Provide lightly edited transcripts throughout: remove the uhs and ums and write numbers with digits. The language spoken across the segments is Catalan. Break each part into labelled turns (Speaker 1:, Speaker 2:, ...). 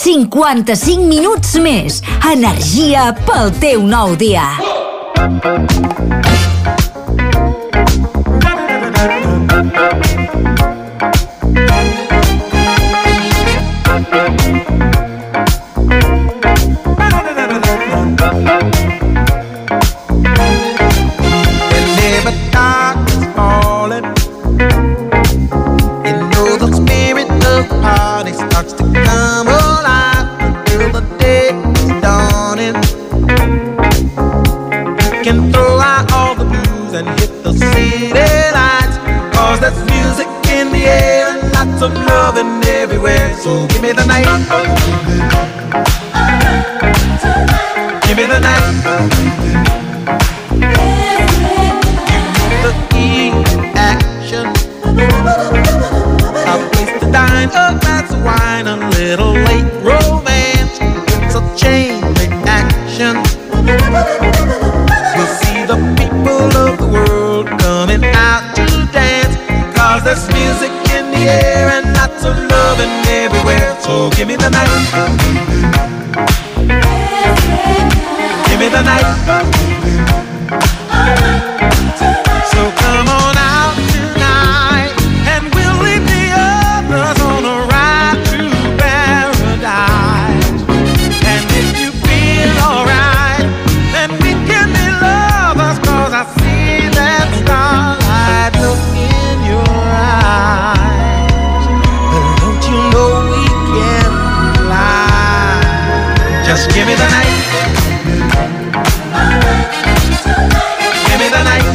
Speaker 1: 55 minuts més. Energia pel teu nou dia.
Speaker 2: Of loving everywhere, so give me the night. Give me the night. The E action. A place to dine, a glass of wine, a little late romance. It's a chain reaction. We'll see the people of the world coming out to dance, 'cause there's music in the air and lots of loving everywhere. So give me the night. Give me the night. So come on out tonight and we'll leave the others on a ride to paradise. And if you feel alright, then we can be lovers, 'cause I see that starlight look in your eyes. Don't you know we can fly? Just give me the night. Give me the night.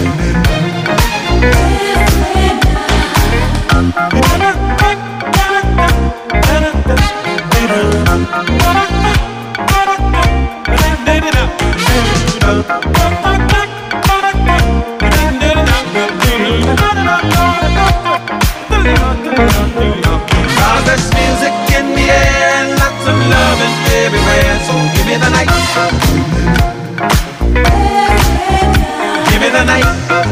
Speaker 2: Cause there's music in the air and lots of loving everywhere. So give me the night. Give me the night.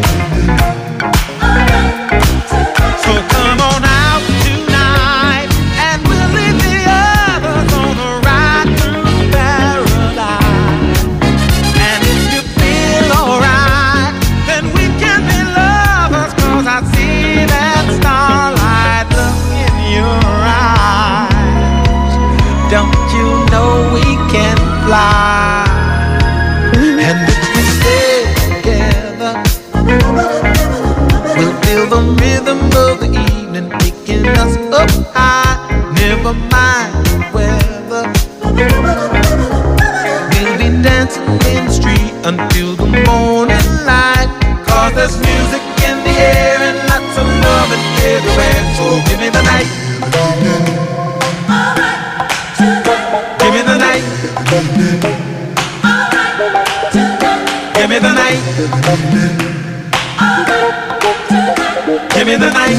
Speaker 2: So come on out tonight and we'll leave the others on a ride through paradise. And if you feel alright, then we can be lovers, 'cause I see that starlight look in your eyes. Don't you know we can fly? And if we stay together, we'll feel the rhythm of the evening picking us up high. Never mind the weather, we'll be dancing in the street until the morning light. 'Cause there's music in the air and lots of loving everywhere. So give me the night. Give me the night. Give me the night. Give me the night.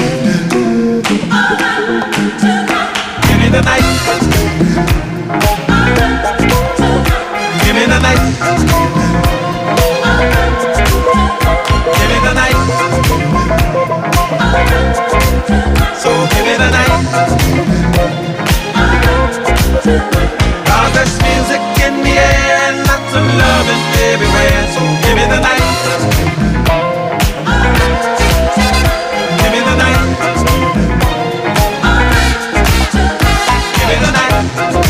Speaker 2: Give me the night. Give me the night. Give me the night. So give me the night. 'Cause there's music in the air and lots of loving everywhere. So give me the night. Give me the night. Give me the night.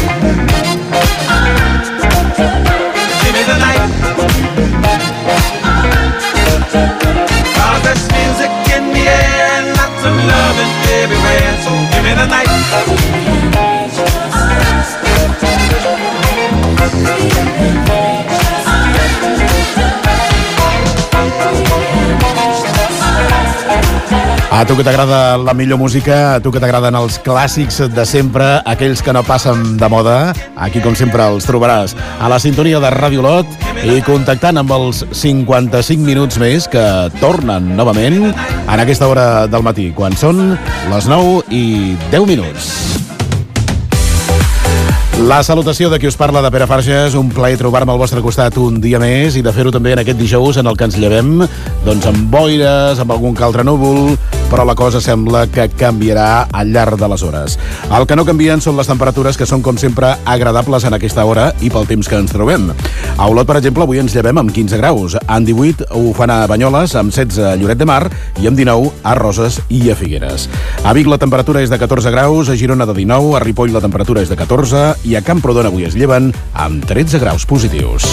Speaker 2: Give me the night. 'Cause there's music in the air and lots of loving everywhere. So give me the night.
Speaker 3: A tu que t'agrada la millor música, a tu que t'agraden els clàssics de sempre, aquells que no passen de moda, aquí com sempre els trobaràs a la sintonia de Ràdio Lot i contactant amb els 55 minuts més que tornen novament en aquesta hora del matí, quan són les 9:10. La salutació de qui us parla, de Pere Farges. Un plaer trobar-me al vostre costat un dia més i de fer-ho també en aquest dijous en el que ens llevem doncs amb boires, amb algun que altre núvol, però la cosa sembla que canviarà al llarg de les hores. El que no canvien són les temperatures, que són, com sempre, agradables en aquesta hora i pel temps que ens trobem. A Olot, per exemple, avui ens llevem amb 15 graus. En 18 ho fan a Banyoles, amb 16 a Lloret de Mar i amb 19 a Roses i a Figueres. A Vic la temperatura és de 14 graus, a Girona de 19, a Ripoll la temperatura és de 14 i a Camprodon avui es lleven amb 13 graus positius.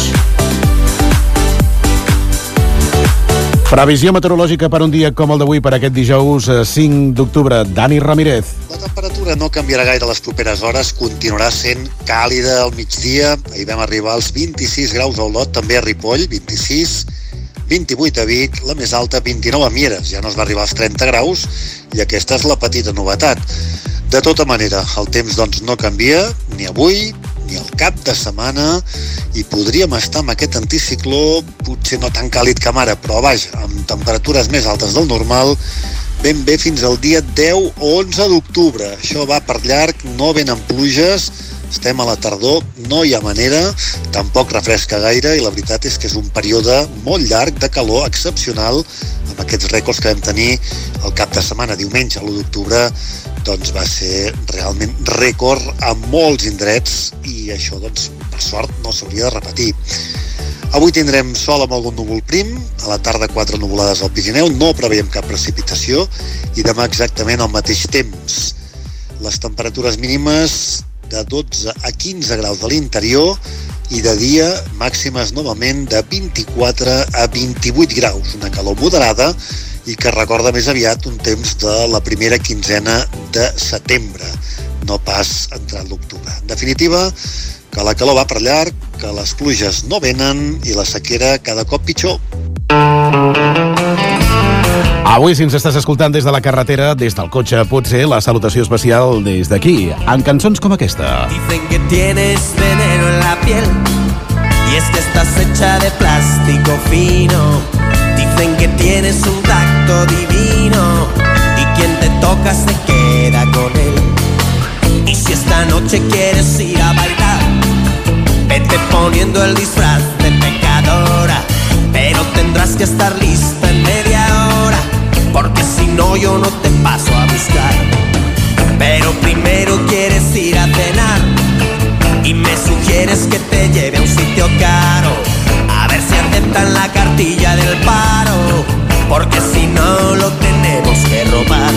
Speaker 3: Previsió meteorològica per un dia com el d'avui, per aquest dijous 5 d'octubre. Dani Ramírez.
Speaker 4: La temperatura no canviarà gaire les properes hores, continuarà sent càlida al migdia. Ahir vam arribar als 26 graus a Olot, també a Ripoll, 26, 28 a Vic, la més alta 29 a Mieres. Ja no es va arribar als 30 graus i aquesta és la petita novetat. De tota manera, el temps doncs no canvia, ni avui, ni al cap de setmana, i podríem estar amb aquest anticicló, potser no tan càlid com ara, però vaja, amb temperatures més altes del normal, ben bé fins al dia 10 o 11 d'octubre. Això va per llarg, no venen pluges, estem a la tardor, no hi ha manera, tampoc refresca gaire, i la veritat és que és un període molt llarg de calor excepcional, amb aquests rècords que vam tenir el cap de setmana, diumenge, l'1 d'octubre, doncs va ser realment rècord a molts indrets i això, doncs, per sort, no s'hauria de repetir. Avui tindrem sol amb algun núvol prim, a la tarda 4 nuvolades al Pirineu, no preveiem cap precipitació i demà exactament al mateix temps. Les temperatures mínimes de 12 a 15 graus de l'interior i de dia màximes novament de 24 a 28 graus, una calor moderada i que recorda més aviat un temps de la primera quinzena de setembre, no pas entrat l'octubre. En definitiva, que la calor va per llarg, que les pluges no venen i la sequera cada cop pitjor.
Speaker 3: Avui, si ens estàs escoltant des de la carretera, des del cotxe, potser la salutació especial des d'aquí, amb cançons com aquesta.
Speaker 5: Dicen que tienes veneno en la piel y es que estás hecha de plástico fino. Dicen que tienes un tacto divino y quien te toca se queda con él. Y si esta noche quieres ir a bailar, vete poniendo el disfraz de pecadora, pero tendrás que estar lista en media hora, porque si no yo no te paso a buscar. Pero primero quieres ir a cenar y me sugieres que te lleve a un sitio caro, a ver si aceptan la cartilla del paro, porque si no lo tenemos que robar.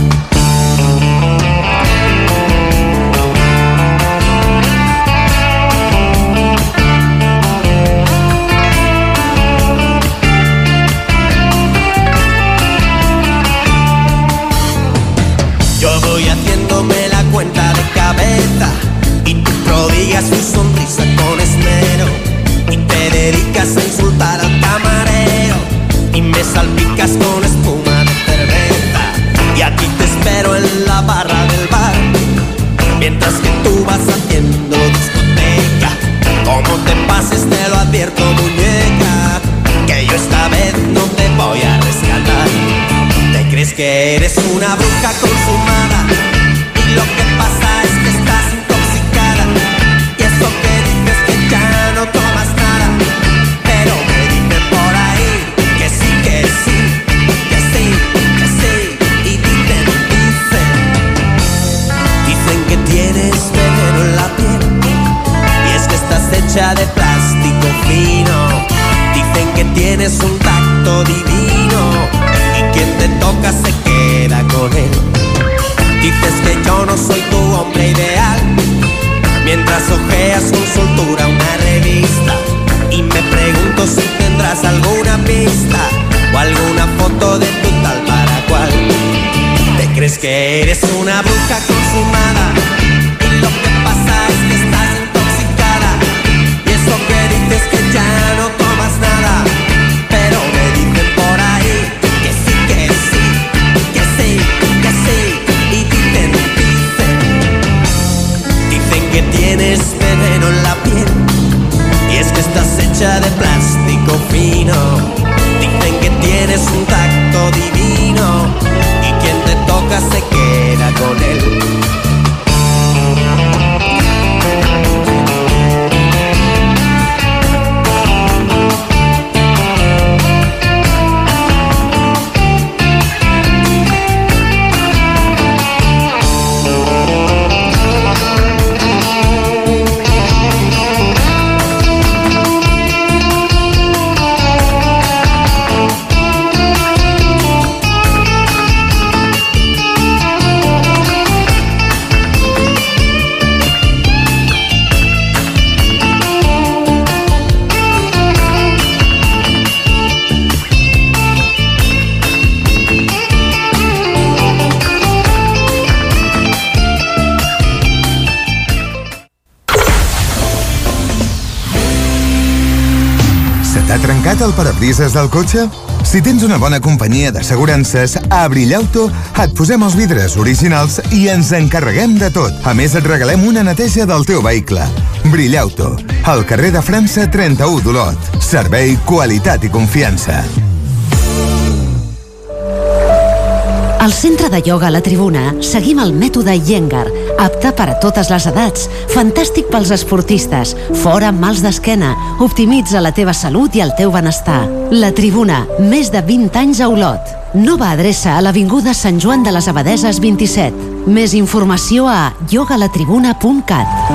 Speaker 5: Yo voy haciéndome la cuenta de cabeza y tú prodigas tu sonrisa con esmero y te dedicas a insultar al camarero y me salpicas con espuma de cerveza y aquí te espero en la barra del bar mientras que tú vas haciendo discoteca. Como te pases te lo advierto, muñeca, que yo esta vez no te voy a rescatar. Te crees que eres una bruja consumada y lo que pasa es que estás intoxicada y eso que dices que ya no tomas nada, pero me dicen por ahí que sí, que sí, que sí, que sí, y dicen que tienes veneno en la piel y es que estás hecha de plástico fino. Dicen que tienes un tacto divino y quien te toca se queda con él. Dices que yo no soy tu hombre ideal, mientras ojeas con soltura una revista y me pregunto si tendrás alguna pista o alguna foto de tu tal para cual. Te crees que eres una bruja consumada y lo que pasa es que estás intoxicada y eso que dices que ya no tomas nada, pero me dicen por ahí que sí, que sí, que sí, que sí, y dicen que tienes veneno en la piel y es que estás hecha de plástico fino. Dicen que tienes un tacto divino y quien te toca se queda con él.
Speaker 6: T'ha trencat el parabrises del cotxe? Si tens una bona companyia d'assegurances, a Brillauto et posem els vidres originals i ens encarreguem de tot. A més, et regalem una neteja del teu vehicle. Brillauto, al carrer de França 31 d'Olot. Servei, qualitat i confiança.
Speaker 7: Al centre de ioga La Tribuna seguim el mètode Iyengar, apte per a totes les edats, fantàstic pels esportistes, fora amb mals d'esquena, optimitza la teva salut i el teu benestar. La Tribuna, més de 20 anys a Olot. Nova adreça a l'avinguda Sant Joan de les Abadeses 27. Més informació a yogalatribuna.cat.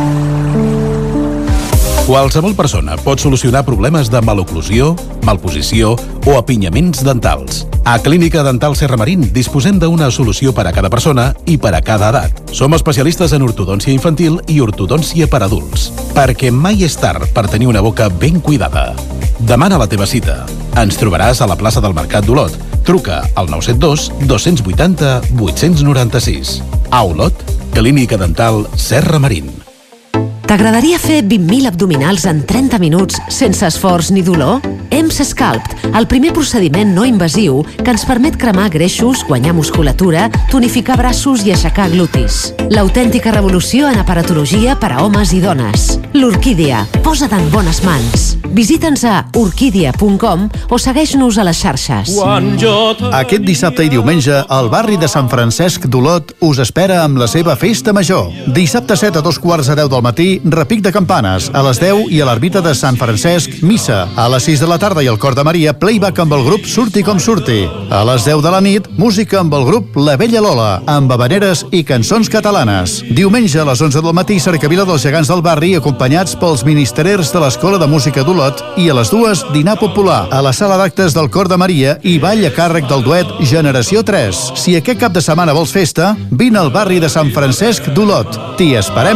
Speaker 3: Qualsevol persona pot solucionar problemes de maloclusió, malposició o apinyaments dentals. A Clínica Dental Serra Marín disposem d'una solució per a cada persona i per a cada edat. Som especialistes en ortodòncia infantil i ortodòncia per adults, perquè mai és tard per tenir una boca ben cuidada. Demana la teva cita. Ens trobaràs a la plaça del Mercat d'Olot. Truca al 972 280 896. A Olot, Clínica Dental Serra Marín.
Speaker 7: T'agradaria fer 20.000 abdominals en 30 minuts sense esforç ni dolor? EMS Sculpt, el primer procediment no invasiu que ens permet cremar greixos, guanyar musculatura, tonificar braços i aixecar glutis. L'autèntica revolució en aparatologia per a homes i dones. L'Orquídia, posa't en bones mans. Visita'ns a orquídia.com o segueix-nos a les xarxes.
Speaker 8: Aquest dissabte i diumenge, el barri de Sant Francesc d'Olot us espera amb la seva festa major. Dissabte 7 a 2:45 del matí, repic de campanes. A les 10 i a l'ermita de Sant Francesc, missa. A les 6 de la tarda i al Cor de Maria, playback amb el grup Surti com surti. A les 10 de la nit, música amb el grup La Vella Lola, amb habaneres i cançons catalanes. Diumenge a les 11 del matí, cercavila dels gegants del barri, acompanyats pels ministerers de l'Escola de Música d'Olot, i a les 2, dinar popular a la sala d'actes del Cor de Maria i ball a càrrec del duet Generació 3. Si aquest cap de setmana vols festa, vine al barri de Sant Francesc d'Olot. T'hi esperem!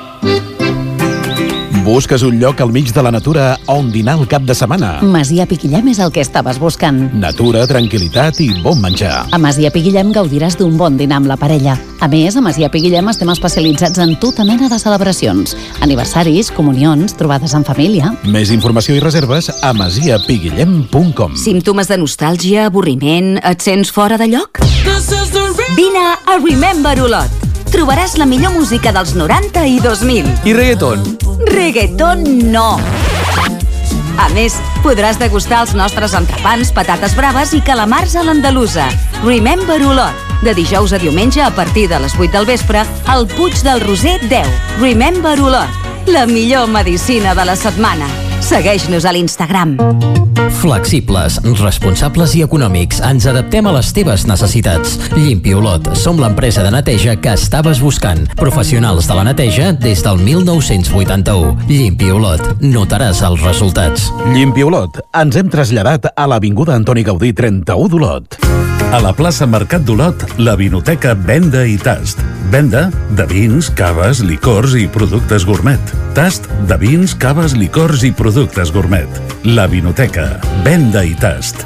Speaker 3: Busques un lloc al mig de la natura on dinar el cap de setmana?
Speaker 9: Masia Piquillem és el que estaves buscant.
Speaker 3: Natura, tranquil·litat i bon menjar.
Speaker 9: A Masia Piquillem gaudiràs d'un bon dinar amb la parella. A més, a Masia Piquillem estem especialitzats en tota mena de celebracions. Aniversaris, comunions, trobades en família.
Speaker 3: Més informació i reserves a masiapiguillem.com.
Speaker 1: Símptomes de nostàlgia, avorriment, et sents fora de lloc? Vine a Remember Olot. Trobaràs la millor música dels 90 i 2000.
Speaker 10: I reggaeton?
Speaker 1: Reggaeton no. A més, podràs degustar els nostres entrepans, patates braves i calamars a l'andalusa. Remember Olot. De dijous a diumenge a partir de les 8 del vespre al Puig del Roser 10. Remember Olot. La millor medicina de la setmana. Segueix-nos a l'Instagram.
Speaker 11: Flexibles, responsables i econòmics. Ens adaptem a les teves necessitats. Llimpi Olot. Som l'empresa de neteja que estaves buscant. Professionals de la neteja des del 1981. Llimpi Olot. Notaràs els resultats.
Speaker 3: Llimpi Olot. Ens hem traslladat a l'Avinguda Antoni Gaudí 31 d'Olot.
Speaker 12: A la plaça Mercat d'Olot, la vinoteca Venda i Tast. Venda de vins, caves, licors i productes gourmet. Tast de vins, caves, licors i productes gourmet. La vinoteca Venda i Tast.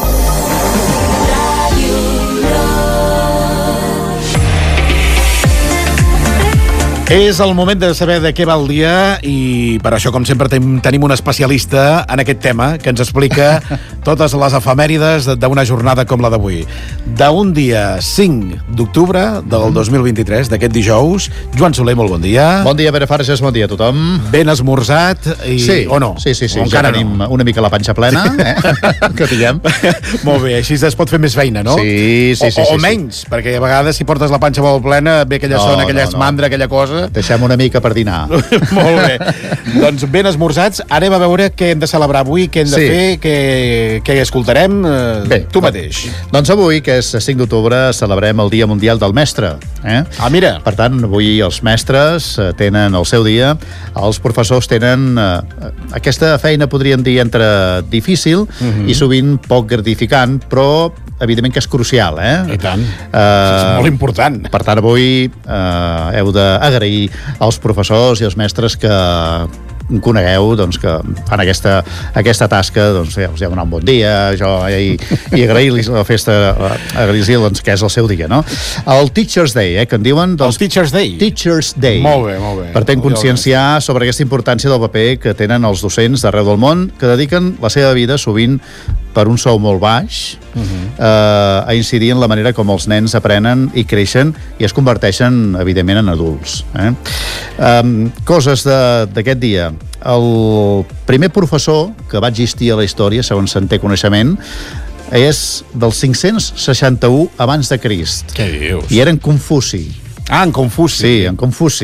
Speaker 3: És el moment de saber de què va el dia i per això, com sempre, tenim un especialista en aquest tema que ens explica totes les efemèrides d'una jornada com la d'avui. D'un dia 5 d'octubre del 2023, d'aquest dijous. Joan Soler, molt bon dia.
Speaker 8: Bon dia, Pere Farges, bon dia a tothom.
Speaker 3: Ben esmorzat i...
Speaker 8: Sí,
Speaker 3: o no?
Speaker 8: Sí,
Speaker 3: o
Speaker 8: ja tenim una mica la panxa plena, que diguem.
Speaker 3: Molt bé, així es pot fer més feina, no?
Speaker 8: Sí.
Speaker 3: O menys, perquè a vegades si portes la panxa molt plena ve aquella zona, aquella esmandra, aquella cosa.
Speaker 8: Deixem una mica per dinar.
Speaker 3: Molt bé. Doncs ben esmorzats, anem a veure què hem de celebrar avui, què hem de fer, què escoltarem. Bé, tu mateix.
Speaker 8: Doncs avui, que és 5 d'octubre, celebrem el Dia Mundial del Mestre.
Speaker 3: Ah, mira.
Speaker 8: Per tant, avui els mestres tenen el seu dia, els professors tenen aquesta feina, podríem dir, entre difícil i sovint poc gratificant, però evidentment que és crucial,
Speaker 3: I tant. És molt important.
Speaker 8: Per tant, avui heu d'agrair als professors i als mestres que conegueu doncs, que fan aquesta tasca, doncs ja us heu donat un bon dia i agrair-los la festa, agrair-los doncs, que és el seu dia, no? El Teacher's Day, que en diuen... Doncs,
Speaker 3: el Teacher's Day?
Speaker 8: Teacher's Day.
Speaker 3: Molt bé, molt bé.
Speaker 8: Per tant, conscienciar sobre aquesta importància del paper que tenen els docents d'arreu del món, que dediquen la seva vida sovint per un sou molt baix, a incidir en la manera com els nens aprenen i creixen i es converteixen, evidentment, en adults. Coses d'aquest dia. El primer professor que va existir a la història, segons se'n té coneixement, és del 561 abans de Crist.
Speaker 3: Què dius?
Speaker 8: I era en Confuci.
Speaker 3: Ah, en Confuci.
Speaker 8: Sí, en Confuci.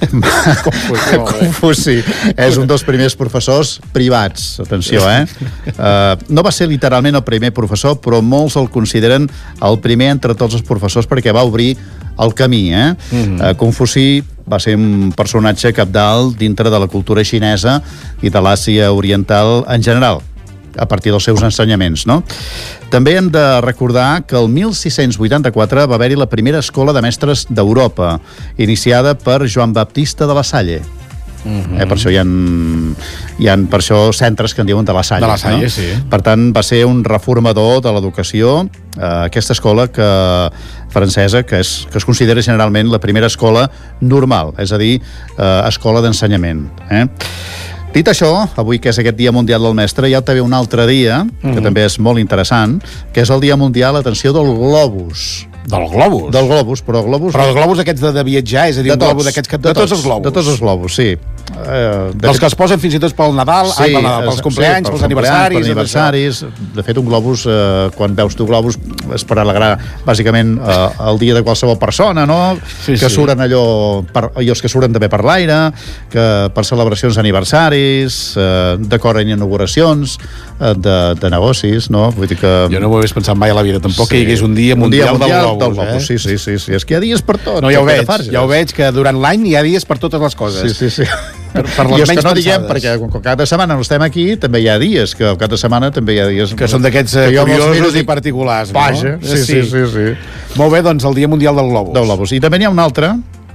Speaker 8: Confuci és un dels primers professors privats, atenció, no va ser literalment el primer professor, però molts el consideren el primer entre tots els professors perquè va obrir el camí, Confuci va ser un personatge cabdal dintre de la cultura xinesa i de l'Àsia Oriental en general, a partir dels seus ensenyaments, no? També hem de recordar que el 1684 va haver-hi la primera escola de mestres d'Europa, iniciada per Joan Baptista de La Salle. Per això hi ha per això centres que en diuen de La Salle.
Speaker 3: De La Salle,
Speaker 8: no?
Speaker 3: sí.
Speaker 8: Per tant, va ser un reformador de l'educació, aquesta escola francesa que es considera generalment la primera escola normal, és a dir, escola d'ensenyament. Dit això, avui que és aquest Dia Mundial del Mestre, hi ha també un altre dia, que també és molt interessant, que és el Dia Mundial, atenció, del globus.
Speaker 3: Del globus?
Speaker 8: Del globus, però globus...
Speaker 3: Però els globus aquests de viatjar, és a dir, un globus d'aquests que... De tots els globus.
Speaker 8: De tots els globus, sí.
Speaker 3: Els que es posen fins i tot pel Nadal, pels compleanys, pels aniversaris...
Speaker 8: Pels aniversaris. De fet, un globus, quan veus tu globus, és per alegrar, bàsicament, el dia de qualsevol persona, no? Que suren allò... I els que suren també per l'aire, que per celebracions d'aniversaris, decoren inauguracions, de negocis, no? Vull dir que...
Speaker 3: Jo no ho hagués pensat mai a la vida, tampoc que hi hagués un dia mundial del globus.
Speaker 8: Sí. És que hi ha dies per tot.
Speaker 3: No, ja ho veig, que durant l'any hi ha dies per totes les coses.
Speaker 8: Sí.
Speaker 3: Per
Speaker 8: les menys que no diguem, perquè cada setmana no estem aquí, també hi ha dies, que cada setmana també hi ha dies...
Speaker 3: Que són d'aquests curiosos i particulars, no?
Speaker 8: Vaja, sí.
Speaker 3: Molt bé, doncs el Dia Mundial del Globus.
Speaker 8: I també n'hi ha un altre,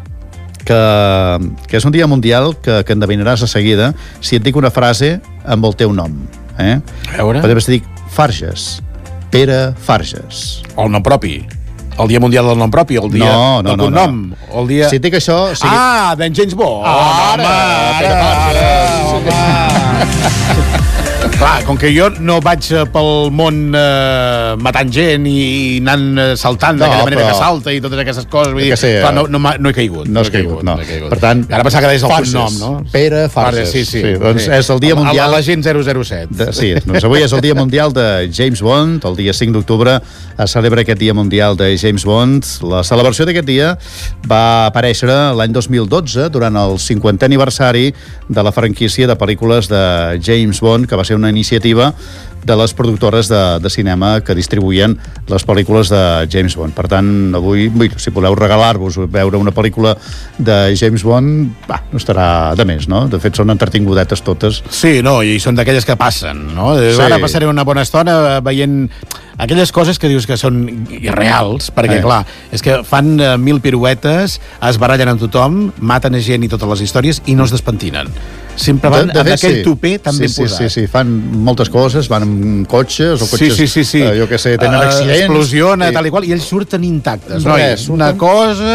Speaker 8: que és un dia mundial que endevinaràs a seguida si et dic una frase amb el teu nom.
Speaker 3: A veure?
Speaker 8: Per exemple, si dic Farges, Pere Farges.
Speaker 3: O el nom propi. El Dia Mundial del Nom Propi, el dia del cognom. El dia...
Speaker 8: Si et dic això...
Speaker 3: d'en James Bond. Clar, com que jo no vaig pel món matant gent i anant saltant d'aquella manera que salta i totes aquestes coses, vull dir, clar, no he caigut.
Speaker 8: No has caigut, no. Per tant,
Speaker 3: ara pensava que deies el cognom, no?
Speaker 8: Pere Farges.
Speaker 3: Sí.
Speaker 8: Doncs és el dia mundial...
Speaker 3: L'agent 007.
Speaker 8: Sí, doncs avui és el dia mundial de James Bond, el dia 5 d'octubre es celebra aquest dia mundial de James Bond. La celebració d'aquest dia va aparèixer l'any 2012 durant el 50è aniversari de la franquícia de pel·lícules de James Bond, que va ser una iniciativa de les productores de cinema que distribuïen les pel·lícules de James Bond. Per tant, avui, si voleu regalar-vos veure una pel·lícula de James Bond, no estarà de més, no? De fet, són entretingudetes totes.
Speaker 3: Sí, no, i són d'aquelles que passen, no? Ara passaré una bona estona veient aquelles coses que dius que són irreals, perquè, clar, és que fan 1000 piruetes, es barallen amb tothom, maten a gent i totes les històries i no es despentinen. Sempre van amb aquell tupé tan ben posat.
Speaker 8: Sí, fan moltes coses, van amb cotxes o cotxes, jo què sé, tenen accidents.
Speaker 3: Explosiona, tal i qual, i ells surten intactes.
Speaker 8: Res,
Speaker 3: una cosa...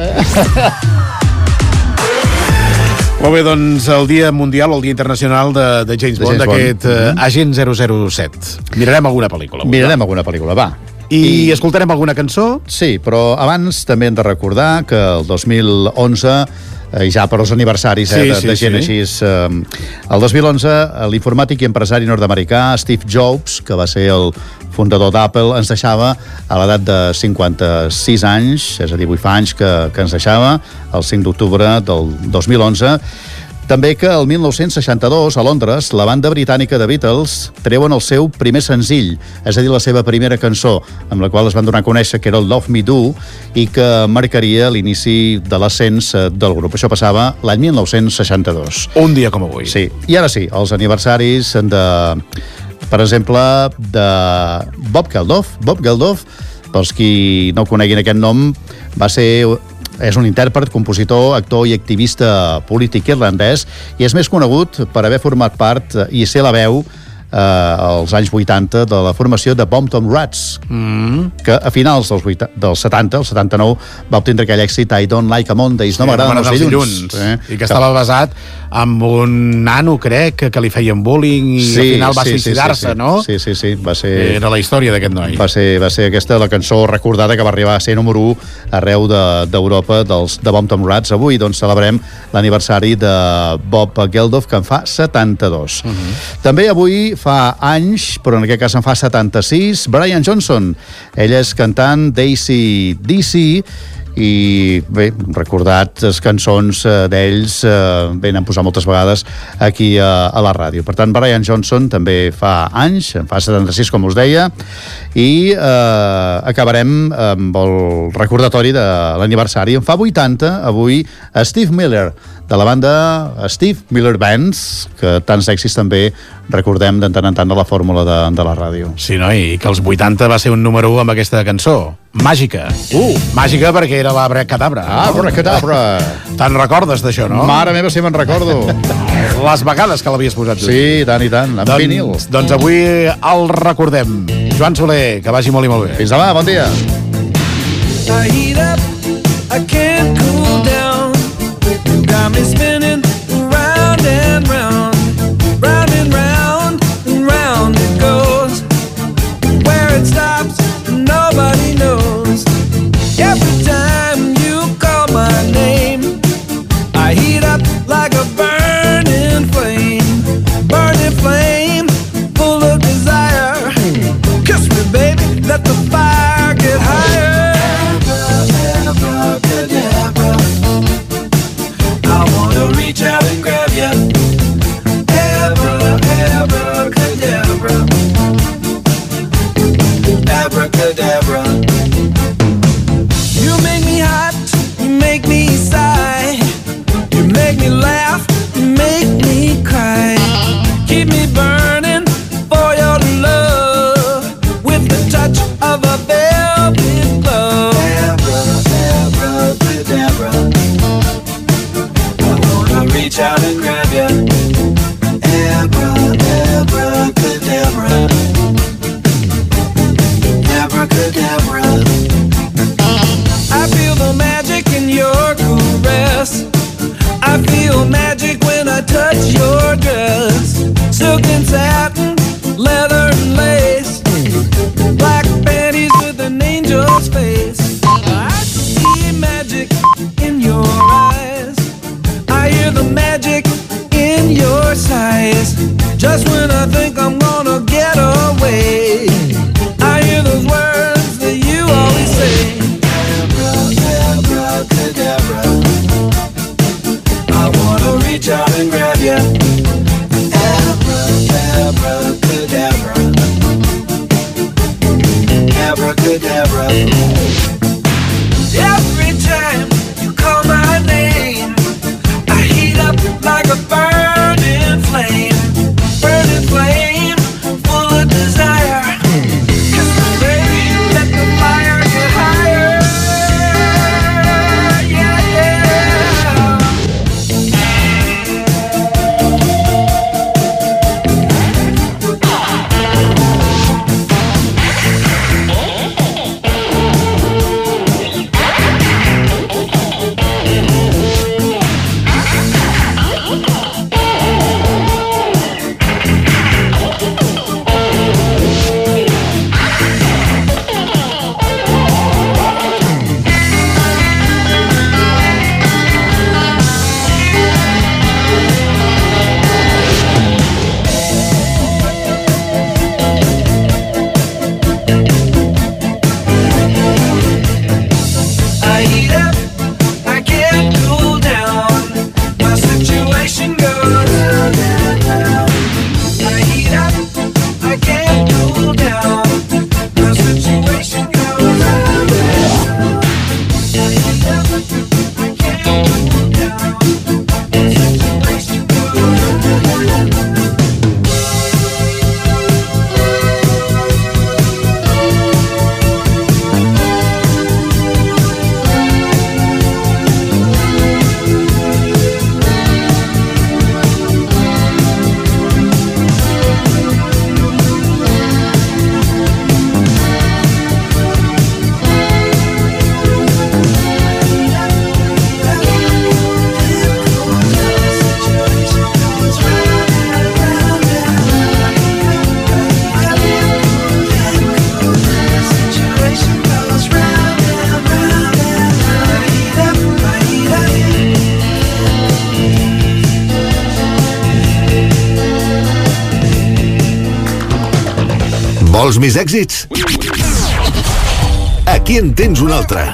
Speaker 3: Molt bé, doncs el Dia Mundial, el Dia Internacional de James Bond, d'aquest Agent 007. Mirarem alguna pel·lícula.
Speaker 8: Mirarem alguna pel·lícula, va.
Speaker 3: I escoltarem alguna cançó?
Speaker 8: Sí, però abans també hem de recordar que el 2011, ja per als aniversaris de gent així, el 2011 l'informàtic i empresari nord-americà Steve Jobs, que va ser el fundador d'Apple, ens deixava a l'edat de 56 anys, és a dir, 8 anys que ens deixava, el 5 d'octubre del 2011. També que el 1962, a Londres, la banda britànica de Beatles treuen el seu primer senzill, és a dir, la seva primera cançó, amb la qual es van donar a conèixer, que era el Love Me Do, i que marcaria l'inici de l'ascens del grup. Això passava l'any 1962.
Speaker 3: Un dia com avui.
Speaker 8: Sí. I ara sí, els aniversaris per exemple, de Bob Geldof. Bob Geldof, pels qui no coneguin aquest nom, va ser és un intèrpret, compositor, actor i activista polític irlandès i és més conegut per haver format part i ser la veu als anys 80 de la formació de Bompton Rats, que a finals dels 70, el 79, va obtindre aquell èxit I Don't Like a Mondays, no m'agraden els dilluns.
Speaker 3: I que estava basat en un nano, crec, que li feien bullying i al final va suïcidar-se, no?
Speaker 8: Sí. Va ser...
Speaker 3: Era la història d'aquest noi.
Speaker 8: Va ser aquesta la cançó recordada que va arribar a ser número 1 arreu d'Europa de Bompton Rats. Avui doncs celebrem l'aniversari de Bob Geldof, que en fa 72. També avui fa anys, però en aquest cas en fa 76, Brian Johnson. Ell és cantant d'ACDC i bé, recordat les cançons d'ells venen a posar moltes vegades aquí a la ràdio. Per tant, Brian Johnson també fa anys, en fa 76 com us deia, i acabarem amb el recordatori de l'aniversari. En fa 80 avui Steve Miller, de la banda Steve Miller Bands, que tants èxits també recordem de tant en tant de la fórmula de la ràdio.
Speaker 3: Sí, noi, i que els 80 va ser un número 1 amb aquesta cançó. Màgica. Màgica perquè era l'Abracadabra.
Speaker 8: Abracadabra.
Speaker 3: Te'n recordes d'això, no?
Speaker 8: Mare meva, si me'n recordo.
Speaker 3: Les vegades que l'havies posat tu.
Speaker 8: Sí, tant i tant, amb vinil.
Speaker 3: Doncs avui el recordem. Joan Soler, que vagi molt i molt bé.
Speaker 8: Fins demà, bon dia.
Speaker 2: I heat up, I can't cool down. Got me spinning round and round, round and round, and round it goes. Where it stops, nobody knows. Every time you call my name, I heat up like a burning flame, full of desire. Kiss me, baby, let the fire get higher. I wanna reach out and grab you. Abracadabra. Abracadabra. You make me hot, you make me sigh, you make me laugh, you make me cry. Keep me burning for your love with the touch of a velvet glove. Abracadabra. Reach out and grab you. Abracadabra. Abracadabra. I feel the magic in your caress. I feel magic when I touch your dress. Silk and satin, leather and lace, black panties with an angel's face. I see magic in your eyes. I hear the magic in
Speaker 10: Vols més èxits? Aquí en tens un altre.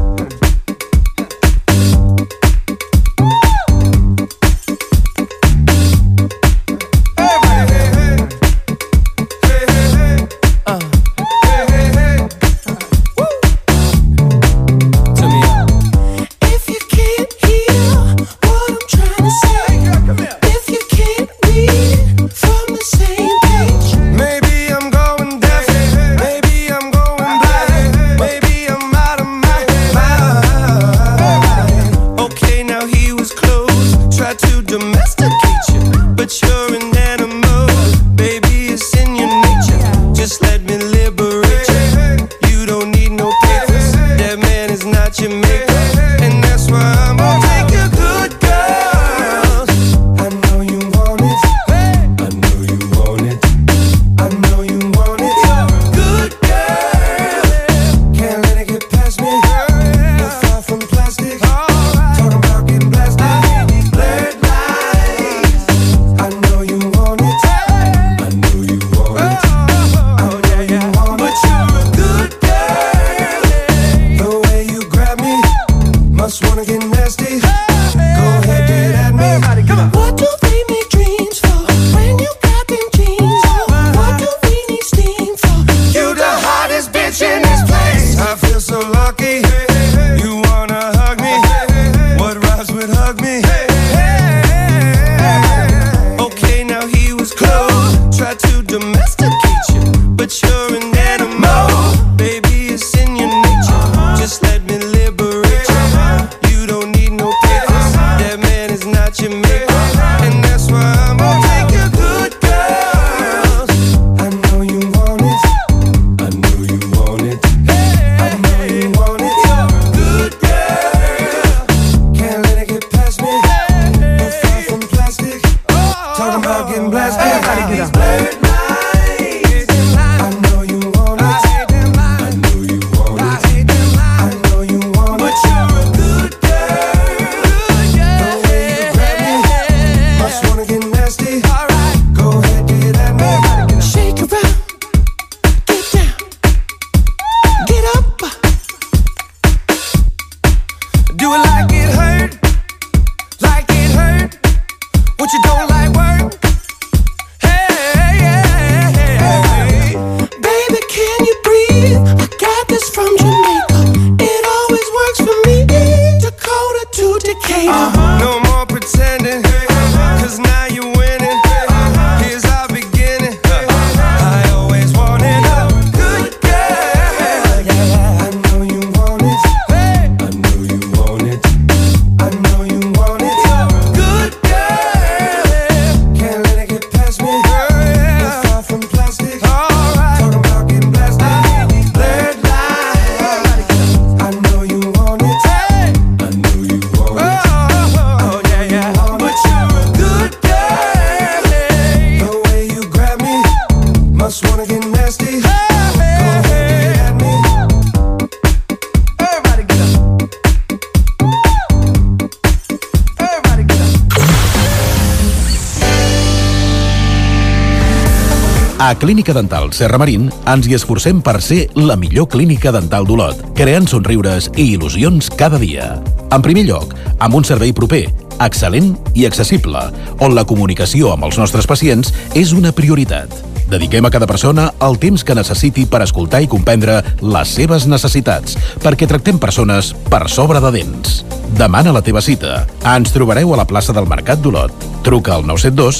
Speaker 3: A Clínica Dental Serra Marín ens hi esforcem per ser la millor clínica dental d'Olot, creant somriures i il·lusions cada dia. En primer lloc, amb un servei proper, excel·lent i accessible, on la comunicació amb els nostres pacients és una prioritat. Dediquem a cada persona el temps que necessiti per escoltar i comprendre les seves necessitats, perquè tractem persones per sobre de dents. Demana la teva cita. Ens trobareu a la plaça del Mercat d'Olot. Truca al 972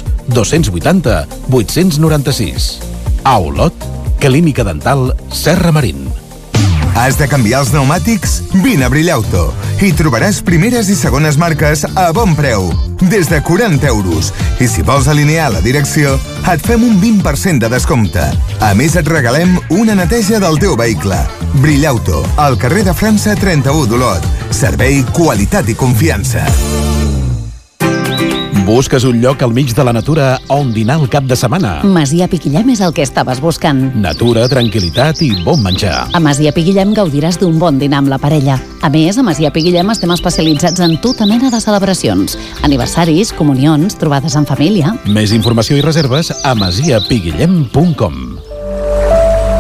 Speaker 3: 280 896. A Olot, Clínica Dental Serra Marín.
Speaker 6: Has de canviar els pneumàtics? Vine a Brillauto. Hi trobaràs primeres i segones marques a bon preu, des de 40 euros. I si vols alinear la direcció, et fem un 20% de descompte. A més, et regalem una neteja del teu vehicle. Brillauto, al carrer de França 31 d'Olot. Servei, qualitat i confiança.
Speaker 3: Busques un lloc al mig de la natura on dinar el cap de setmana?
Speaker 9: Masia Piquillem és el que estaves buscant.
Speaker 3: Natura, tranquil·litat i bon menjar.
Speaker 9: A Masia Piquillem gaudiràs d'un bon dinar amb la parella. A més, a Masia Piquillem estem especialitzats en tota mena de celebracions. Aniversaris, comunions, trobades en família.
Speaker 3: Més informació i reserves a masiapiguillem.com.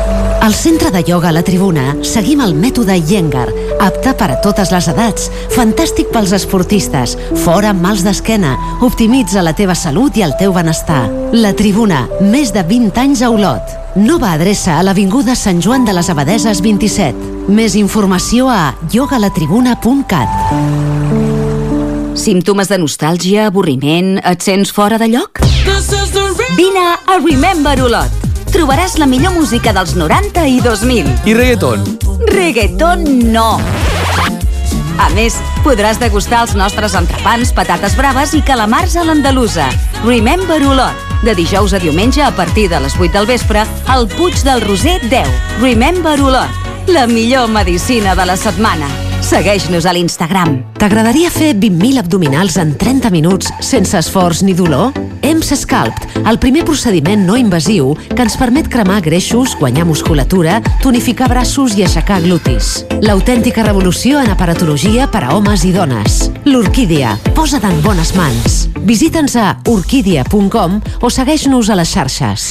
Speaker 7: Al centre de ioga a la Tribuna seguim el mètode Iyengar, apte per a totes les edats, fantàstic pels esportistes, fora amb mals d'esquena, optimitza la teva salut i el teu benestar. La Tribuna, més de 20 anys a Olot. Nova adreça a l'Avinguda Sant Joan de les Abadeses 27. Més informació a yogalatribuna.cat.
Speaker 1: Símptomes de nostàlgia, avorriment, et sents fora de lloc? Vine a Remember Olot. Trobaràs la millor música dels 90 i 2000.
Speaker 13: I reggaeton?
Speaker 1: Reggaeton no. A més, podràs degustar els nostres entrepans, patates braves i calamars a l'andalusa. Remember Olot. De dijous a diumenge a partir de les 8 del vespre al Puig del Roser 10. Remember Olot. La millor medicina de la setmana. Segueix-nos a l'Instagram.
Speaker 7: T'agradaria fer 20.000 abdominals en 30 minuts sense esforç ni dolor? EMS Sculpt, el primer procediment no invasiu que ens permet cremar greixos, guanyar musculatura, tonificar braços i aixecar glutis. L'autèntica revolució en aparatologia per a homes i dones. L'Orquídia, posa't en bones mans. Visita'ns a orquídia.com o segueix-nos a les xarxes.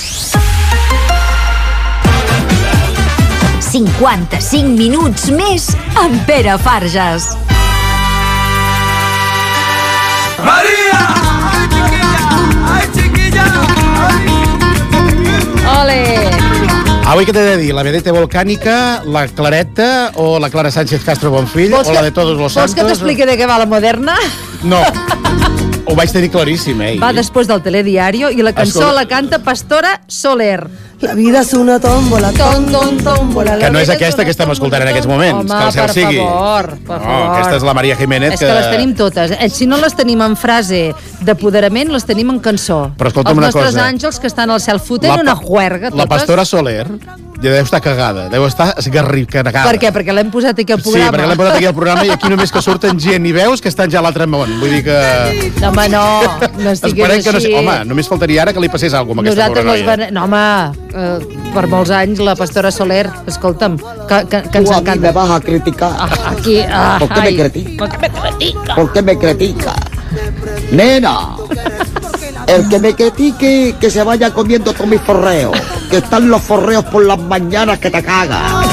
Speaker 1: 55 minuts més amb Pere Farges.
Speaker 2: Maria! Ai, chiquilla!
Speaker 1: Ole!
Speaker 3: Avui què t'he de dir? La vedeta volcànica, la Clareta o la Clara Sánchez Castro Bonfill o la de Todos los Santos?
Speaker 14: Vols que t'expliqui de què va la Moderna?
Speaker 3: No. Ho vaig tenir claríssim,
Speaker 14: Va després del telediario i la cançó la canta Pastora Soler.
Speaker 15: La vida és una tómbola, tómbola.
Speaker 3: Que no és aquesta que estem escoltant en aquests moments, que el cel sigui.
Speaker 14: Per favor.
Speaker 3: Aquesta és la Maria Jiménez.
Speaker 14: És que les tenim totes. Si no les tenim en frase d'apoderament, les tenim en cançó.
Speaker 3: Però escolta'm una cosa.
Speaker 14: Els nostres àngels que estan al cel fotent una juerga, totes.
Speaker 3: La Pastora Soler ja deu estar cagada, deu estar esgarricada.
Speaker 14: Per què? Perquè l'hem posat aquí al programa.
Speaker 3: Sí, perquè l'hem posat aquí al programa i aquí només que surten gent i veus que estan ja a l'altre món. Vull dir que...
Speaker 14: No, home, no estigués així.
Speaker 3: Que no... Home, només faltaria ara que li passés alguna cosa amb aquesta pobra noia.
Speaker 14: No, home, per molts anys la Pastora Soler, escolta'm, que ens encanta.
Speaker 16: Tú a mí me vas a criticar.
Speaker 14: Aquí,
Speaker 16: ¿Por qué me critica? ¿Por qué me critica? Nena, el que me critique que se vaya comiendo todos mis forreos, que están los forreos por las mañanas que te cagas.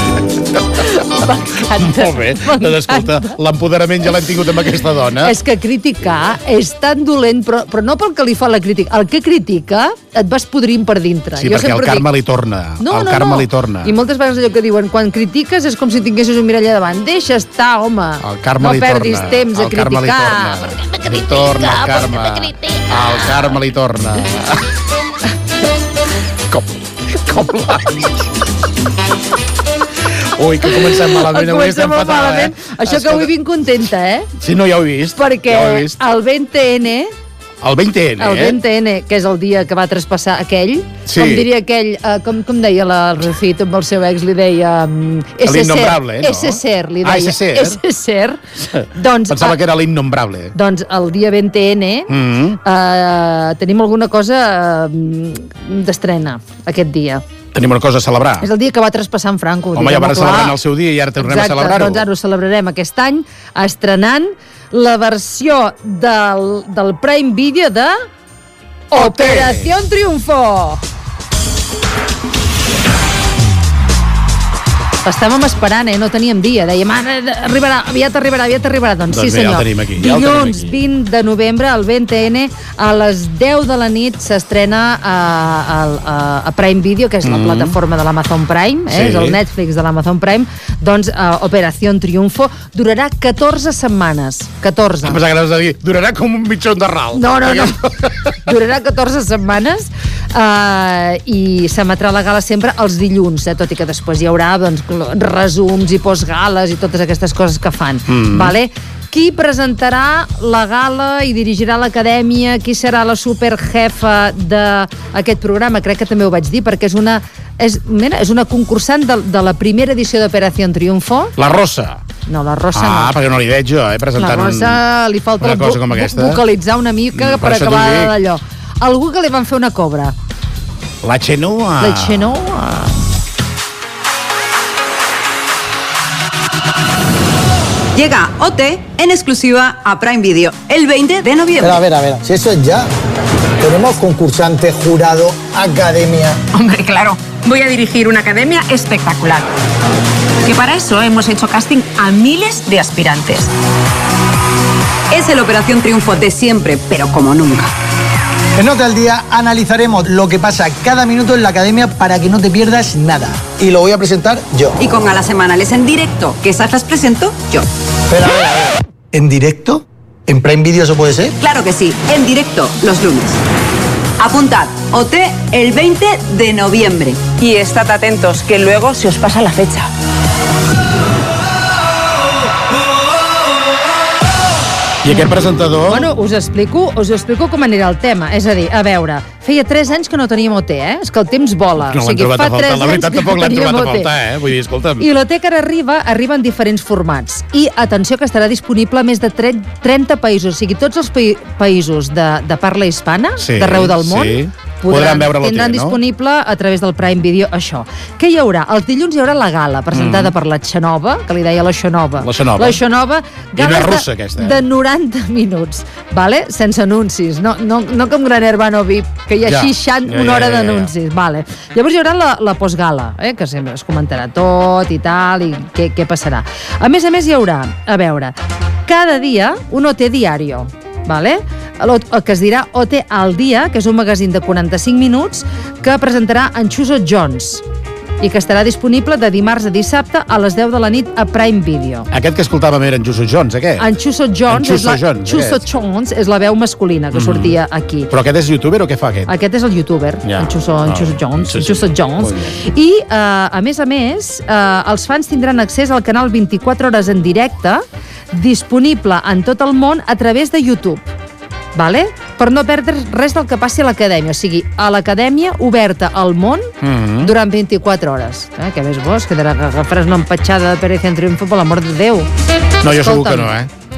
Speaker 3: Molt bé, doncs escolta, l'empoderament ja l'hem tingut amb aquesta dona.
Speaker 14: És que criticar és tan dolent, però no pel que li fa la crítica. El que critica et vas podrint per dintre.
Speaker 3: Sí, perquè el karma li torna. El karma li torna.
Speaker 14: I moltes vegades allò que diuen, quan critiques és com si tinguessis un mirall davant. Deixa estar, home.
Speaker 3: El karma li torna.
Speaker 14: No perdis temps a criticar.
Speaker 3: Li torna el karma. El karma li torna. Com Ui, que comencem malament.
Speaker 14: Comencem molt malament. Això que avui vinc contenta,
Speaker 3: Sí, no, ja ho he vist.
Speaker 14: Perquè el 20N...
Speaker 3: El 20N,
Speaker 14: El 20N, que és el dia que va traspassar aquell, com diria aquell, com deia el Rocito amb el seu ex, li deia...
Speaker 3: L'innombrable, no?
Speaker 14: SSR, li deia. SSR.
Speaker 3: Pensava que era l'innombrable.
Speaker 14: Doncs el dia 20N tenim alguna cosa d'estrena aquest dia.
Speaker 3: Tenim una cosa a celebrar.
Speaker 14: És el dia que va traspassar en Franco.
Speaker 3: Home, ja van celebrar en el seu dia i ara tornem a celebrar-ho.
Speaker 14: Doncs ara ho celebrarem aquest any, estrenant la versió del Prime Video de Operación Triunfo. Estàvem esperant, no teníem dia. Dèiem, arribarà, aviat arribarà. Doncs sí, senyor.
Speaker 3: Ja el tenim aquí.
Speaker 14: Dilluns 20 de novembre, el 20N, a les 10 de la nit s'estrena a Prime Video, que és la plataforma de l'Amazon Prime, és el Netflix de l'Amazon Prime. Doncs Operación Triunfo durarà 14 setmanes. 14.
Speaker 3: Em pensava que anaves a dir, durarà com un mitjón de ral.
Speaker 14: No. Durarà 14 setmanes i s'emetrà la gala sempre els dilluns, tot i que després hi haurà resums i postgales i totes aquestes coses que fan. Vale? Qui presentarà la gala i dirigirà l'acadèmia? Qui serà la superjefa d'aquest programa? Crec que també ho vaig dir, perquè és una concursant de la primera edició d'Operación Triunfo.
Speaker 3: La Rosa.
Speaker 14: No, la Rosa no.
Speaker 3: Perquè no l'he veig jo, presentant
Speaker 14: la Rosa li falta vocalitzar una mica per acabar d'allò. Algú que li van fer una cobra.
Speaker 3: La Xenoa.
Speaker 14: La Xenoa.
Speaker 17: Llega OT en exclusiva a Prime Video el 20 de noviembre.
Speaker 18: A ver, si eso es ya. Tenemos concursante, jurado, academia.
Speaker 17: Hombre, claro.
Speaker 13: voy a dirigir una academia espectacular. Que para eso hemos hecho casting a miles de aspirantes.
Speaker 17: Es el Operación Triunfo de siempre, pero como nunca.
Speaker 18: En Nota al Día analizaremos lo que pasa cada minuto en la academia para que no te pierdas nada. Y lo voy a presentar yo.
Speaker 17: Y con galas semanales en directo, que esas las presento yo.
Speaker 18: Pero a ver. ¿En directo? ¿En Prime Video eso puede ser?
Speaker 17: Claro que sí, en directo, los lunes. Apuntad, OT el 20 de noviembre.
Speaker 13: Y estad atentos, que luego se os pasa la fecha.
Speaker 3: I aquest presentador...
Speaker 14: Bueno, us explico com anirà el tema. És a dir, a veure, feia 3 anys que no teníem OT, eh? És que el temps vola.
Speaker 3: No l'hem trobat a faltar, la veritat tampoc l'hem trobat a faltar, eh? Vull dir, escolta'm.
Speaker 14: I l'OT que ara arriba en diferents formats. I atenció que estarà disponible a més de 30 països, o sigui, tots els països de parla hispana, d'arreu del món,
Speaker 3: podran veure l'OT,
Speaker 14: tindran disponible a través del Prime Video això. Què hi haurà? Els dilluns hi haurà la gala presentada per la Xenova, que li deia la Xenova.
Speaker 3: La Xenova.
Speaker 14: Gala
Speaker 3: russa, aquesta,
Speaker 14: de 90 minuts, vale? Sense anuncis, no com Gran Hermano VIP, que hi ha 61 hora d'anuncis. Vale. Llavors hi haurà la postgala, que sempre es comentarà tot i tal, i què passarà. A més hi haurà, a veure, cada dia un OT diario, vale? El que es dirà OT al dia, que és un magazín de 45 minuts que presentarà en Chuso Jones i que estarà disponible de dimarts a dissabte a les 10 de la nit a Prime Video.
Speaker 3: Aquest que escoltàvem era en Chuso Jones, aquest?
Speaker 14: En Chuso Jones, Jones és la veu masculina que sortia aquí.
Speaker 3: Però aquest és youtuber o què fa aquest?
Speaker 14: Aquest és el youtuber, en Chuso Jones. I, a més, els fans tindran accés al canal 24 hores en directe, disponible en tot el món a través de YouTube. Vale? Per no perdre res del que passi a l'acadèmia, o sigui, a l'acadèmia oberta al món durant 24 hores. Que més vos, que agafaràs una empatxada de Pérez en Triunfo, per l'amor de Déu.
Speaker 3: No, jo segur que no,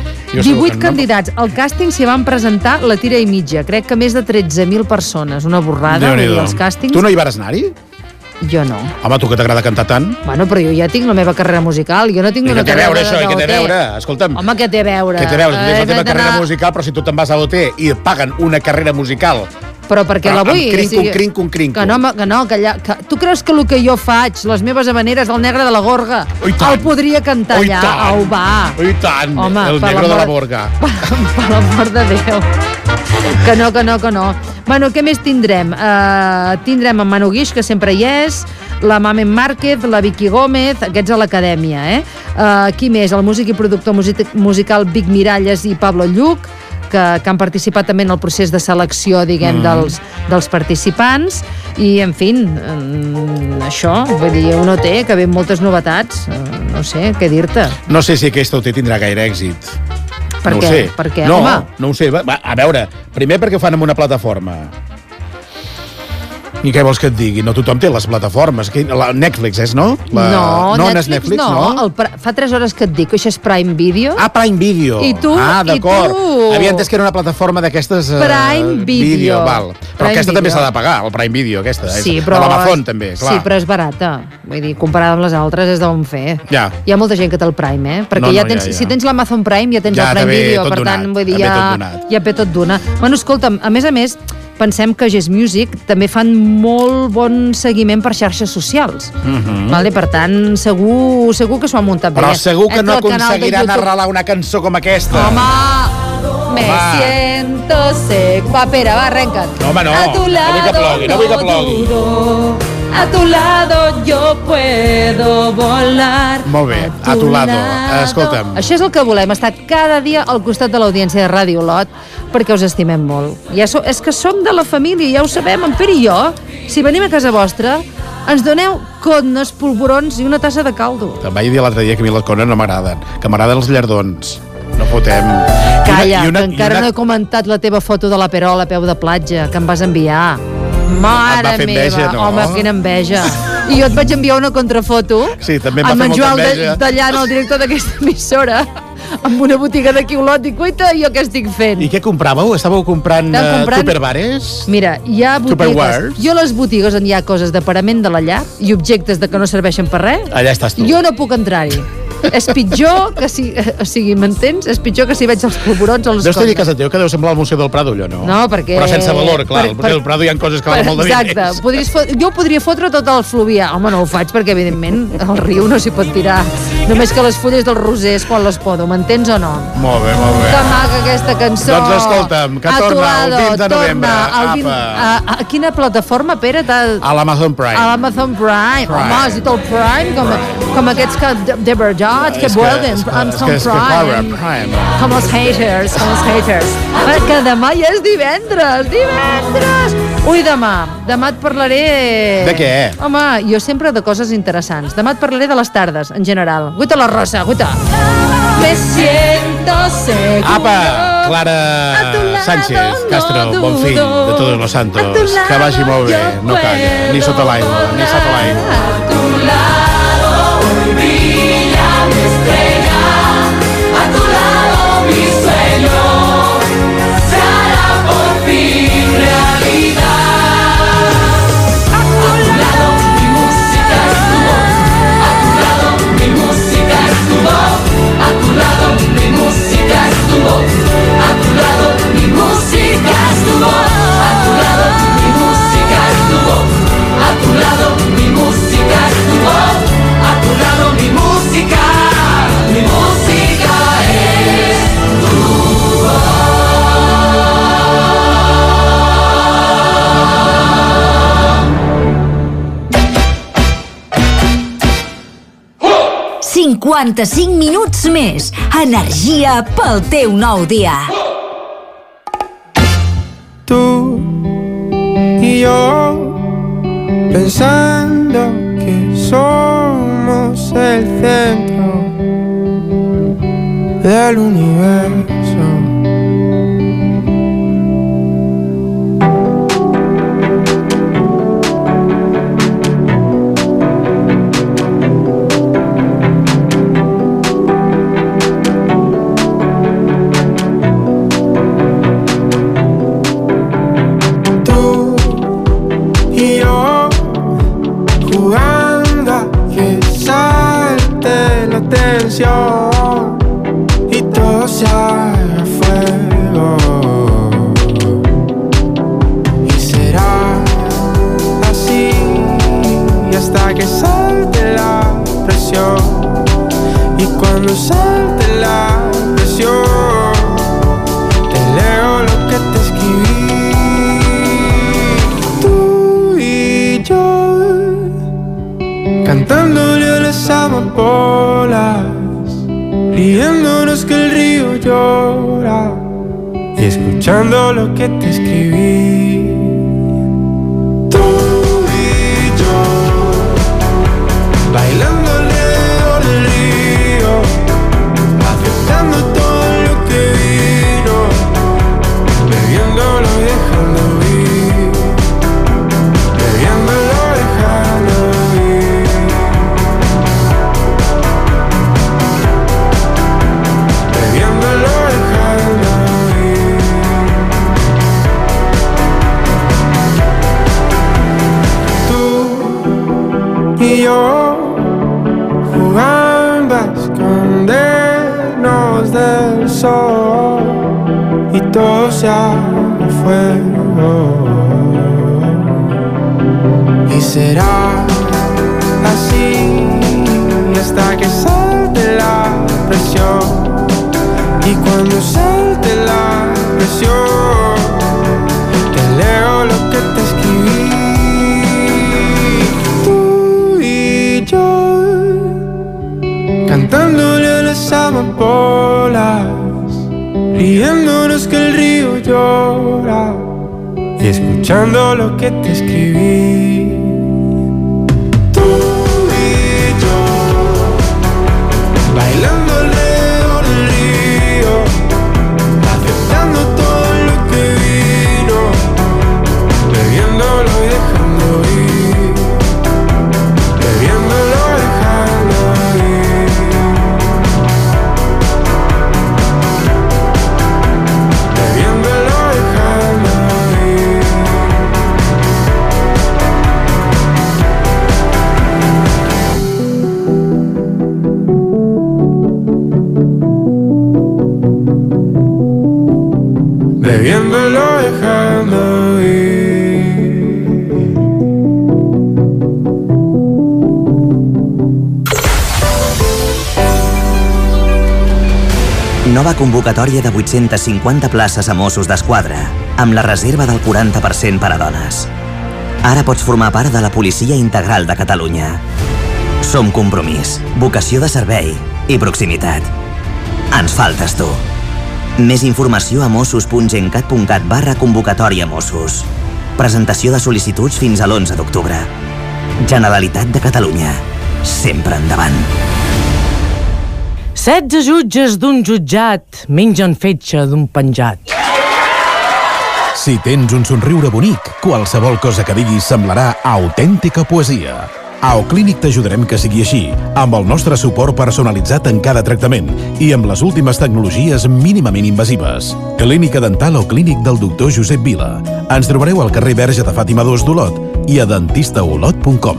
Speaker 14: 18 candidats. Al càsting s'hi van presentar la tira i mitja. Crec que més de 13.000 persones. Una borrada. Els càstings...
Speaker 3: Tu no hi vas anar-hi?
Speaker 14: Jo no.
Speaker 3: Home, tu que t'agrada cantar tant.
Speaker 14: Bueno, però jo ja tinc la meva carrera musical. Jo no tinc una carrera
Speaker 3: de l'OT. Què té a veure? Escolta'm.
Speaker 14: Home, què té a veure?
Speaker 3: Què té a veure? Tu tens la teva carrera musical, però si tu te'n vas a l'OT i et paguen una carrera musical...
Speaker 14: Però perquè la vull...
Speaker 3: Amb crinco.
Speaker 14: Que no, que allà... Tu creus que el que jo faig, les meves habaneres, el negre de la Gorga, el podria cantar allà? Au, va.
Speaker 3: I tant, el negre de la Borga.
Speaker 14: Per l'amor de Déu. Que no. Bueno, què més tindrem? Tindrem en Manu Guix, que sempre hi és, la Mamen Márquez, la Vicky Gómez, aquests a l'acadèmia, Qui més? El músic i productor musical Vic Miralles i Pablo Lluc, que han participat també en el procés de selecció, diguem, dels participants, i, en fi, això, vull dir, un OT que ve amb moltes novetats, no sé, què dir-te.
Speaker 3: No sé si aquest OT tindrà gaire èxit.
Speaker 14: Per què? Per què, home?
Speaker 3: No ho sé. Va, a veure, primer perquè ho fan en una plataforma. I què vols que et digui? No tothom té les plataformes. Netflix és, no?
Speaker 14: No, Netflix no. Fa 3 hores que et dic que això és Prime Video.
Speaker 3: Ah, Prime Video.
Speaker 14: I tu?
Speaker 3: D'acord. Havia entès que era una plataforma d'aquestes...
Speaker 14: Prime Video.
Speaker 3: Val. Però aquesta també s'ha de pagar, el Prime Video, aquesta.
Speaker 14: Sí, però...
Speaker 3: De l'Amazon, també, clar.
Speaker 14: Sí, però és barata. Vull dir, comparada amb les altres, és d'on fer.
Speaker 3: Ja.
Speaker 14: Hi ha molta gent que té el Prime, Perquè si tens l'Amazon Prime, ja tens el Prime Video. Per tant, vull dir, ja ve tot d'una. Bueno, escolta'm, a més, pensem que Yes Music també fan molt bon seguiment per xarxes socials. Vale? Per tant, segur que s'ho han muntat bé.
Speaker 3: Però segur que no aconseguiran arrelar una cançó com aquesta.
Speaker 14: Home, me siento seco. Va, Pere, va, arrenca't.
Speaker 3: No, home, no. No vull que plogui.
Speaker 14: A tu lado yo puedo volar.
Speaker 3: Molt bé, a tu lado. Escolta'm.
Speaker 14: Això és el que volem, estar cada dia al costat de l'audiència de Ràdio Olot, perquè us estimem molt. És que som de la família, ja ho sabem, en Pere i jo. Si venim a casa vostra, ens doneu cones, polvorons i una tassa de caldo.
Speaker 3: Te'n vaig dir l'altre dia que a mi les cones no m'agraden, que m'agraden els llardons. No fotem.
Speaker 14: Calla, que encara no he comentat la teva foto de la Perola a peu de platja, que em vas enviar. Mare meva, enveja, no? Home, quina enveja. I jo et vaig enviar una contrafoto.
Speaker 3: Sí, també em va fer molta enveja.
Speaker 14: Tallant el director d'aquesta emissora amb una botiga d'aquí Olot i cuita, jo què estic fent?
Speaker 3: I què compràveu? Estàveu comprant tupperwares?
Speaker 14: Mira, hi ha botigues. Jo a les botigues on hi ha coses de parament de la llar i objectes de que no serveixen per res.
Speaker 3: Allà estàs tu.
Speaker 14: Jo no puc entrar-hi. És pitjor que si... O sigui, m'entens? És pitjor que si veig els polvorons o les
Speaker 3: Deus tenir a casa teu que deu semblar el Museu del Prado, allò, no?
Speaker 14: No, perquè...
Speaker 3: Però sense valor, clar. Perquè al Prado hi ha coses que valen molt de diners.
Speaker 14: Exacte. Jo podria fotre tot el Fluvià. Home, no ho faig perquè, evidentment, el riu no s'hi pot tirar. Només que les fulles dels rosers quan les podo. M'entens o no?
Speaker 3: Molt bé, molt bé.
Speaker 14: Que maca aquesta cançó.
Speaker 3: Doncs escolta'm, que torna el 20 de novembre.
Speaker 14: A quina plataforma, Pere?
Speaker 3: A l'Amazon Prime.
Speaker 14: A l'Amazon Prime. Home, has dit el Prime, com aquests que de veritat, que vuelven Amazon Prime. Com els haters, que demà ja és divendres. Ui, demà et parlaré...
Speaker 3: De què?
Speaker 14: Home, jo sempre de coses interessants. Demà et parlaré de les tardes, en general. Guita la rosa, guita. Me siento seguro.
Speaker 3: Apa, Clara Sánchez Castro, bon fill de Todos los Santos. Que vagi molt bé, no calla, ni sota l'aigua, ni sota l'aigua.
Speaker 2: A tu lado hoy brilla mi estrella, a tu lado mi sueño se hará por fin realidad. A tu lado mi música es tu voz, a tu lado mi música es tu voz, a tu lado mi música es tu voz, a tu lado mi música es tu voz, a tu lado mi música es tu voz, a tu lado mi música es tu voz, a tu lado mi música es tu voz.
Speaker 1: «55 minuts més. Energia pel teu nou dia».
Speaker 19: Tú y yo pensando que somos el centro del universo. Y todo se haga fuego, y será así hasta que salte la presión, y cuando salte la presión te leo lo que te escribí. Tú y yo cantándole a las amapolas, riéndonos que el río llora y escuchando lo que te escribí. Tú y yo bailando alrededor del río, aceptando todo lo que vino, bebiéndolo y dejando ir, bebiéndolo y dejando ir. Y yo jugando a escondernos del sol, y todo se haga fuego, y será así hasta que salte la presión, y cuando salte la presión te leo lo que te escribí. Cantándole a las amapolas, riéndonos que el río llora y escuchando lo que te escribí. Tú y yo bailando alrededor del río, aceptando todo lo que vino, bebiéndolo y dejando ir, bebiéndolo y dejando ir. déjalo ir.
Speaker 20: Nova convocatòria de 850 places a Mossos d'Esquadra, amb la reserva del 40% per a dones. Ara pots formar part de la Policia Integral de Catalunya. Som compromís, vocació de servei i proximitat. Ens faltes tu. Més informació a mossos.gencat.cat/convocatòria Mossos. Presentació de sol·licituds fins a l'11 d'octubre. Generalitat de Catalunya. Sempre endavant.
Speaker 21: 16 jutges d'un jutjat mengen fetge d'un penjat.
Speaker 3: Si tens un somriure bonic, qualsevol cosa que diguis semblarà autèntica poesia. A Oclínic t'ajudarem que sigui així, amb el nostre suport personalitzat en cada tractament i amb les últimes tecnologies mínimament invasives. Clínica Dental Oclínic del doctor Josep Vila. Ens trobareu al carrer Verge de Fàtima 2 d'Olot i a dentistaolot.com.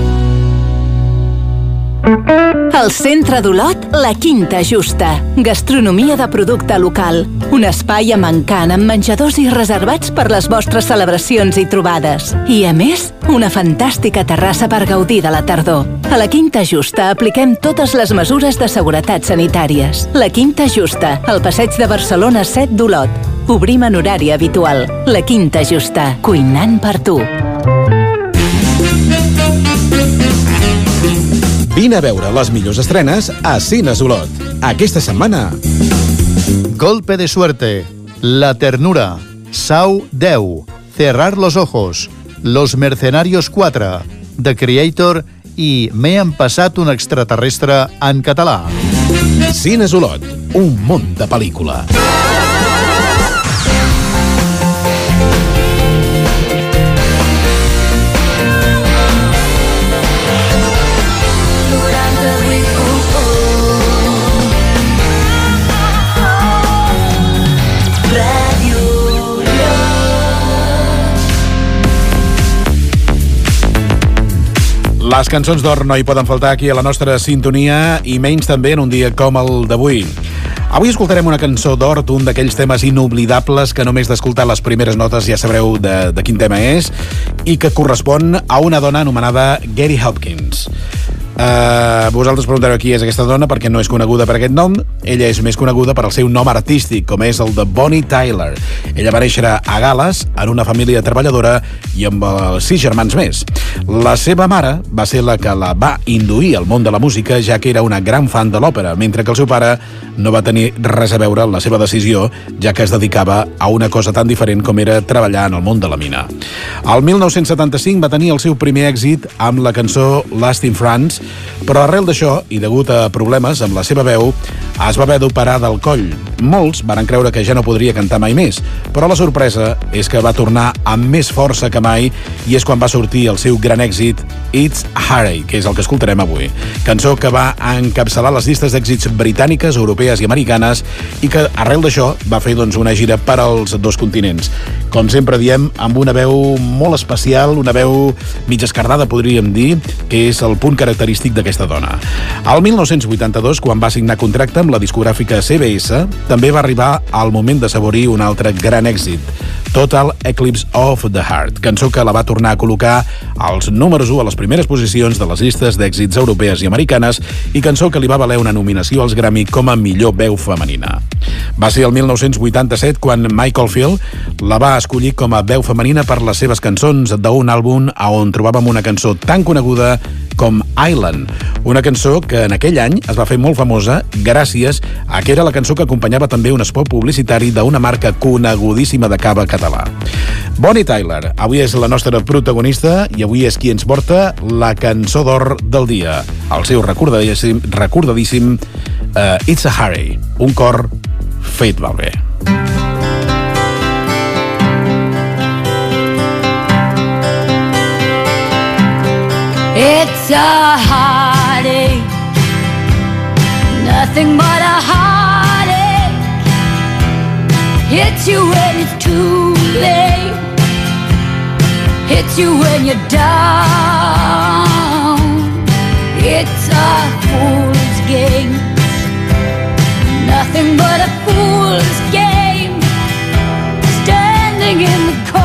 Speaker 22: Al centre d'Olot, La Quinta Justa. Gastronomia de producte local. Un espai amb encant, amb menjadors i reservats per les vostres celebracions i trobades. I, a més, una fantàstica terrassa per gaudir de la tardor. A La Quinta Justa apliquem totes les mesures de seguretat sanitàries. La Quinta Justa, al passeig de Barcelona 7 d'Olot. Obrim en horari habitual. La Quinta Justa, cuinant per tu.
Speaker 3: Vine a veure les millors estrenes a Cines Olot. Aquesta setmana...
Speaker 8: Golpe de suerte, La ternura, Sau 10, Cerrar los ojos, Los mercenarios 4, The Creator i M'he empassat un extraterrestre en català.
Speaker 3: Cines Olot, un món de pel·lícula. Les cançons d'or no hi poden faltar aquí a la nostra sintonia i menys també en un dia com el d'avui. Avui escoltarem una cançó d'or d'un d'aquells temes inoblidables que només d'escoltar les primeres notes ja sabreu de quin tema és i que correspon a una dona anomenada Geri Hopkins. Vosaltres preguntareu qui és aquesta dona perquè no és coneguda per aquest nom. Ella és més coneguda per al seu nom artístic, com és el de Bonnie Tyler. Ella va néixer a Gal·les en una família treballadora i amb 6 germans més. La seva mare va ser la que la va induir al món de la música, ja que era una gran fan de l'òpera, mentre que el seu pare no va tenir res a veure amb la seva decisió, ja que es dedicava a una cosa tan diferent com era treballar en el món de la mina. El 1975 va tenir el seu primer èxit amb la cançó Last in France, però arrel d'això, i degut a problemes amb la seva veu, es va haver d'operar del coll. Molts van creure que ja no podria cantar mai més, però la sorpresa és que va tornar amb més força que mai i és quan va sortir el seu gran èxit It's a Hurry, que és el que escoltarem avui. Cançó que va encapçalar les llistes d'èxits britàniques, europees i americanes i que arrel d'això va fer una gira per als dos continents. Com sempre diem, amb una veu molt especial, una veu mig escardada, podríem dir, que és el punt característic d'aquesta dona. Al 1982, quan va signar contracte amb la discogràfica CBS, també va arribar al moment d'assaborir un altre gran èxit, Total Eclipse of the Heart, cançó que la va tornar a col·locar als números 1 a les primeres posicions de les llistes d'èxits europees i americanes i cançó que li va valer una nominació als Grammy com a millor veu femenina. Va ser el 1987 quan Michael Field la va escollir com a veu femenina per les seves cançons d'un àlbum on trobàvem una cançó tan coneguda com Island, una cançó que en aquell any es va fer molt famosa gràcies a que era la cançó que acompanyava també un spot publicitari d'una marca conegudíssima de cava català. Bonnie Tyler, avui és la nostra protagonista i avui és qui ens porta la cançó d'or del dia, el seu recordadíssim It's a Hurry, un cor fet malbé.
Speaker 23: It's a heartache, nothing but a heartache. Hits you when it's too late, hits you when you're down. It's a fool's game, nothing but a fool's game. Standing in the cold.